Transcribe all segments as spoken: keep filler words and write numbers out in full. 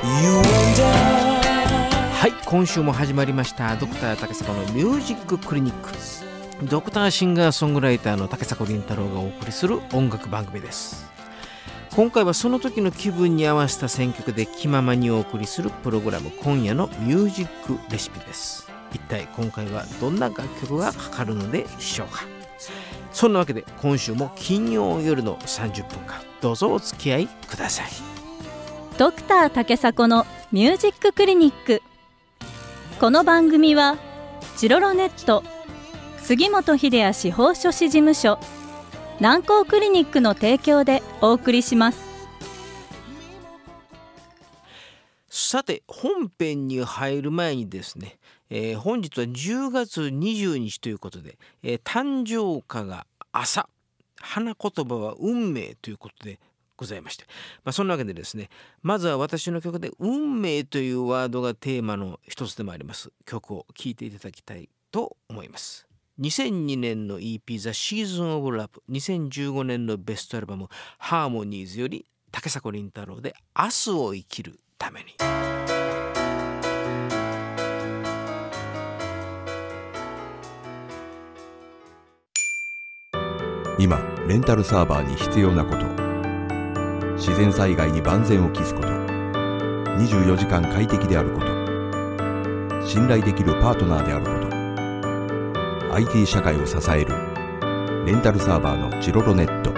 はい、今週も始まりましたドクター竹迫のミュージッククリニック。ドクターシンガーソングライターの竹迫倫太郎がお送りする音楽番組です。今回はその時の気分に合わせた選曲で気ままにお送りするプログラム、今夜のミュージックレシピです。一体今回はどんな楽曲がかかるのでしょうか。そんなわけで今週も金曜夜のさんじゅっぷんかんどうぞお付き合いください。 ドクター竹迫のミュージッククリニック。この番組はチロロネット、杉本秀哉司法書士事務所、南光クリニックの提供でお送りします。 さて本編に入る前にですね、えー、本日はじゅうがつにじゅうにちということで、えー、誕生花が朝、花言葉は運命ということでございまして、まあ、そんなわけでですね、まずは私の曲で運命というワードがテーマの一つでもあります曲を聴いていただきたいと思います。にせんにねんの イーピー The Season of Love、 にせんじゅうごねんのベストアルバム Harmonies より竹迫倫太郎で明日を生きるために。 今レンタルサーバーに必要なこと、自然災害に万全を期すこと、にじゅうよじかん快適であること、信頼できるパートナーであること、 アイティー 社会を支えるレンタルサーバーのチロロネット。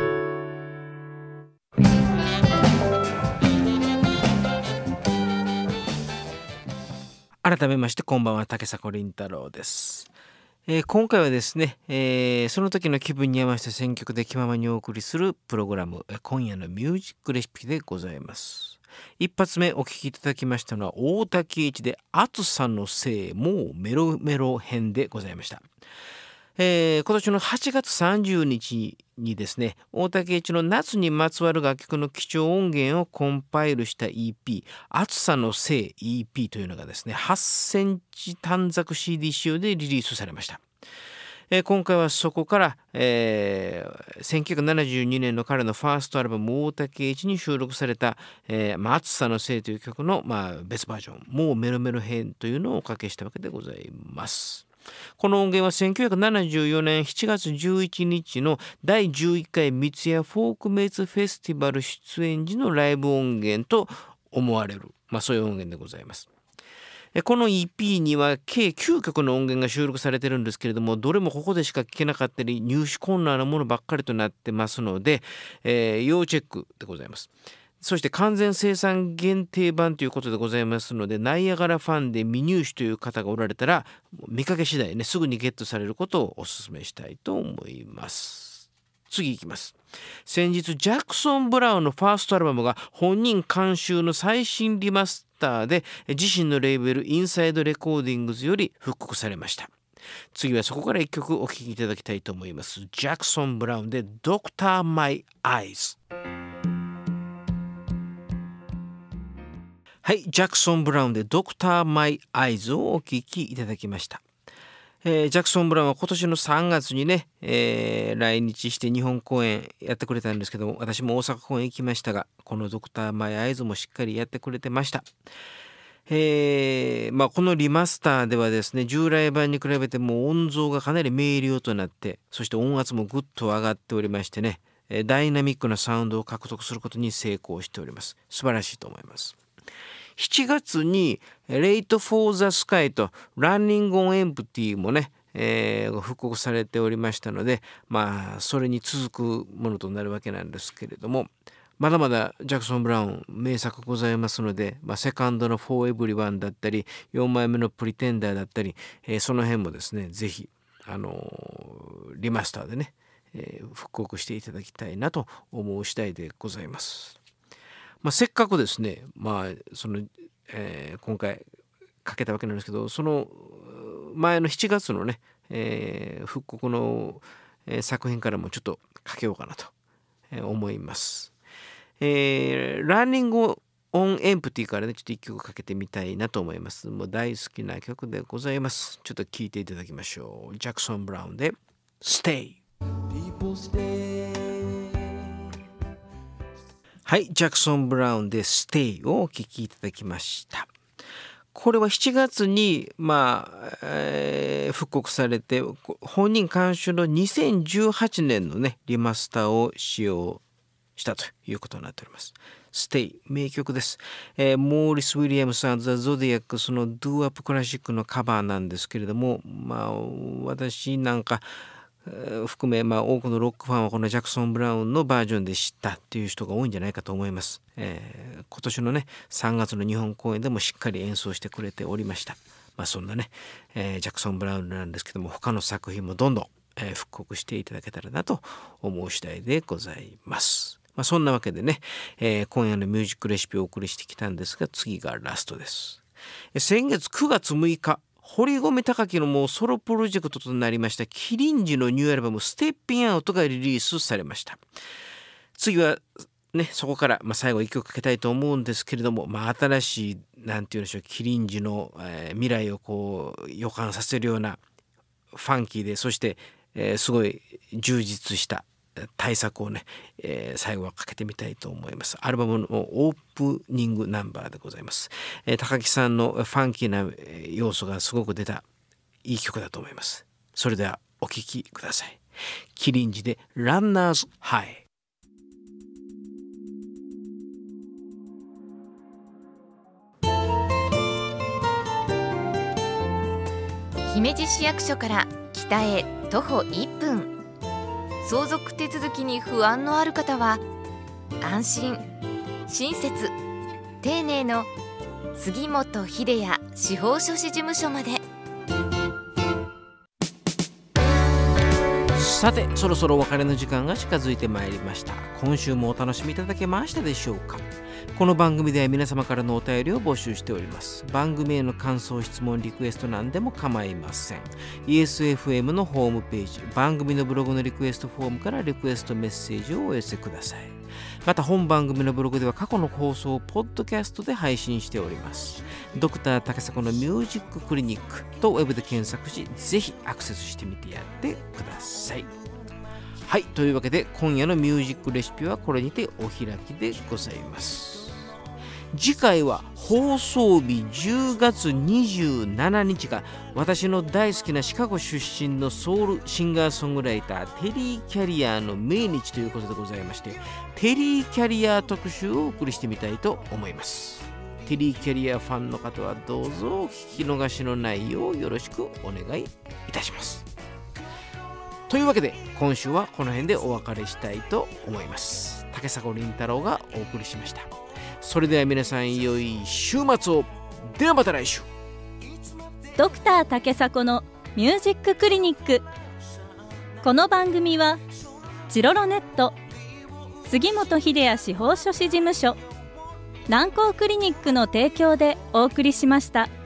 改めましてこんばんは、竹迫倫太郎です。えー、今回はですね、えー、その時の気分に合わせて選曲で気ままにお送りするプログラム、今夜のミュージックレシピでございます。一発目お聴きいただきましたのは大滝一で暑さのせいもうメロメロ編でございました。えー、今年のはちがつさんじゅうにちにですね、大竹一の夏にまつわる楽曲の貴重音源をコンパイルした イーピー 暑さのせい イーピー というのがですね、はちセンチ短冊 シーディー 仕様でリリースされました。えー、今回はそこから、えー、せんきゅうひゃくななじゅうにねんの彼のファーストアルバム大竹一に収録された、えーまあ、暑さのせいという曲の、まあ、別バージョン、もうメロメロ編というのをおかけしたわけでございます。この音源はせんきゅうひゃくななじゅうよねんしちがつじゅういちにちのだいじゅういっかい三ツ矢フォークメイツフェスティバル出演時のライブ音源と思われる、まあ、そういう音源でございます。この イーピー には計きゅうきょくの音源が収録されてるんですけれども、どれもここでしか聴けなかったり入手困難なものばっかりとなってますので、えー、要チェックでございます。そして完全生産限定版ということでございますので、ナイアガラファンで未入手という方がおられたら見かけ次第ね、すぐにゲットされることをお勧めしたいと思います。次いきます。先日ジャクソン・ブラウンのファーストアルバムが本人監修の最新リマスターで自身のレーベルインサイドレコーディングズより復刻されました。次はそこからいっきょくお聴きいただきたいと思います。ジャクソン・ブラウンで Doctor My Eyes。はい、ジャクソン・ブラウンで Doctor My Eyes をお聴きいただきました。えー、ジャクソン・ブラウンは今年のさんがつにね、えー、来日して日本公演やってくれたんですけども、私も大阪公演行きましたが、この Doctor My Eyes もしっかりやってくれてました。えーまあ、このリマスターではですね、従来版に比べても音像がかなり明瞭となって、そして音圧もぐっと上がっておりましてね、ダイナミックなサウンドを獲得することに成功しております。素晴らしいと思います。しちがつにレイトフォーザスカイとランニングオンエンプティもね、えー、復刻されておりましたので、まあそれに続くものとなるわけなんですけれども、まだまだジャクソン・ブラウン名作ございますので、まあ、セカンドの For Everyone だったりよんまいめのプリテンダーだったり、えー、その辺もですね、ぜひあのー、リマスターでね、えー、復刻していただきたいなと思う次第でございます。まあ、せっかくですね、まあそのえー、今回かけたわけなんですけど、その前のしちがつのね、えー、復刻の、えー、作品からもちょっとかけようかなと思います。えー、ランニングオンエンプティからね、ちょっと一曲かけてみたいなと思います。もう大好きな曲でございます。ちょっと聴いていただきましょう。ジャクソン・ブラウンで Stay。 はい、ジャクソン・ブラウンで Stay をお聴きいただきました。これはしちがつに、まあえー、復刻されて本人監修のにせんじゅうはちねんのねリマスターを使用したということになっております。Stay 名曲です、えー、モーリス・ウィリアムス&ザ・ゾディアックスのドゥーアップクラシックのカバーなんですけれども、まあ私なんか含め、まあ、多くのロックファンはこのジャクソン・ブラウンのバージョンで知ったっていう人が多いんじゃないかと思います、えー、今年のねさんがつの日本公演でもしっかり演奏してくれておりました。まあそんなね、えー、ジャクソン・ブラウンなんですけども、他の作品もどんどん、えー、復刻していただけたらなと思う次第でございます。まあ、そんなわけでね、えー、今夜のミュージックレシピをお送りしてきたんですが、次がラストです。えー、先月くがつむいか堀米貴樹のもうソロプロジェクトとなりましたキリンジのニューアルバムステッピンアウトがリリースされました。次はねそこから、まあ、最後いっきょくかけたいと思うんですけれども、まあ、新しいなんていうんでしょう、キリンジの、えー、未来をこう予感させるようなファンキーで、そして、えー、すごい充実した大作をね、えー、最後はかけてみたいと思います。アルバムのオープニングナンバーでございます、えー、高木さんのファンキーな要素がすごく出たいい曲だと思います。それではお聴きください。キリンジでランナーズハイ。 姫路市役所から北へ徒歩いっぷん、相続手続きに不安のある方は安心親切丁寧の杉本秀也司法書士事務所まで。 さてそろそろお別れの時間が近づいてまいりました。今週もお楽しみいただけましたでしょうか。この番組では皆様からのお便りを募集しております。番組への感想、質問、リクエスト何でも構いません。 イーエスエフエム のホームページ、番組のブログのリクエストフォームからリクエストメッセージをお寄せください。また本番組のブログでは過去の放送をポッドキャストで配信しております。ドクター竹迫のミュージッククリニックとウェブで検索し、ぜひアクセスしてみてやってください。はい、というわけで今夜のミュージックレシピはこれにてお開きでございます。次回は放送日じゅうがつにじゅうしちにちが私の大好きなシカゴ出身のソウルシンガーソングライターテリー・キャリアーの命日ということでございまして、テリー・キャリアー特集をお送りしてみたいと思います。テリー・キャリアーファンの方はどうぞお聞き逃しのないようよろしくお願いいたします。というわけで今週はこの辺でお別れしたいと思います。竹迫倫太郎がお送りしました。それでは皆さん良い週末を。ではまた来週。 ドクター竹迫のミュージッククリニック。この番組はジロロネット、杉本秀也司法書士事務所、南光クリニックの提供でお送りしました。